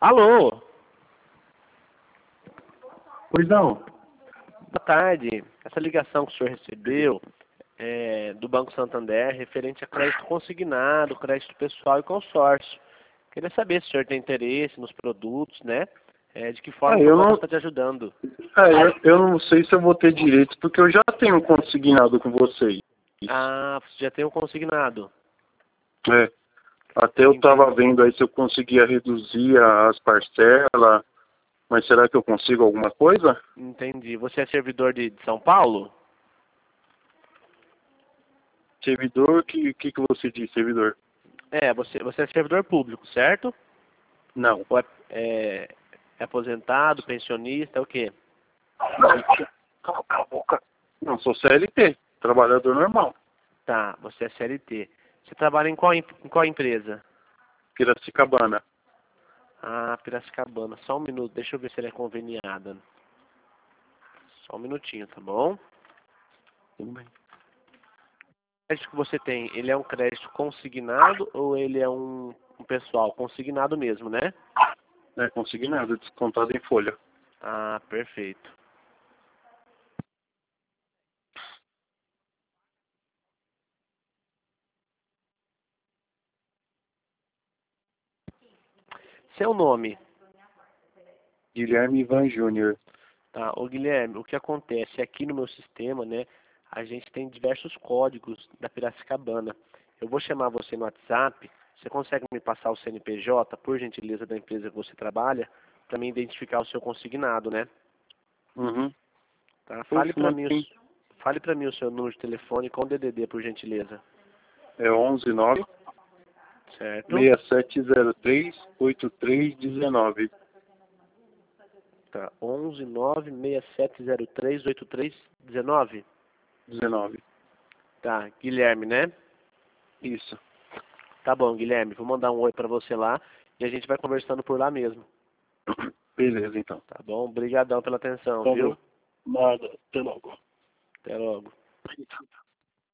Alô? Pois não. Boa tarde. Essa ligação que o senhor recebeu é do Banco Santander referente a crédito consignado, crédito pessoal e consórcio. Queria saber se o senhor tem interesse nos produtos, né? De que forma eu posso estar te ajudando. Eu não sei se eu vou ter direito, porque eu já tenho consignado com vocês. Ah, você já tem um consignado. É. Até eu estava vendo aí se eu conseguia reduzir as parcelas, mas será que eu consigo alguma coisa? Entendi. Você é servidor de São Paulo? Servidor, que você diz, servidor? Você é servidor público, certo? Não. Ou é aposentado, pensionista, o quê? Cala a boca. Não, sou CLT, trabalhador normal. Tá, você é CLT. Você trabalha em qual empresa? Piracicabana. Ah, Piracicabana. Só um minuto, deixa eu ver se ele é conveniada. Só um minutinho, tá bom? Tudo bem. O crédito que você tem, ele é um crédito consignado ou ele é um pessoal? Consignado mesmo, né? É consignado, descontado em folha. Ah, perfeito. Seu nome? Guilherme Ivan Júnior. Tá, ô Guilherme, o que acontece aqui no meu sistema, né? A gente tem diversos códigos da Piracicabana. Eu vou chamar você no WhatsApp. Você consegue me passar o CNPJ, por gentileza, da empresa que você trabalha, para me identificar o seu consignado, né? Uhum. Tá? Poxa, mas tem... Fale para mim o seu número de telefone com o DDD, por gentileza. É 119 Certo? 6703 8319. Tá. 11967038319. 19. Tá. Guilherme, né? Isso. Tá bom, Guilherme. Vou mandar um oi para você lá e a gente vai conversando por lá mesmo. Beleza, então. Tá bom? Obrigadão pela atenção, Tá viu? bom. Nada. Até logo. Até logo.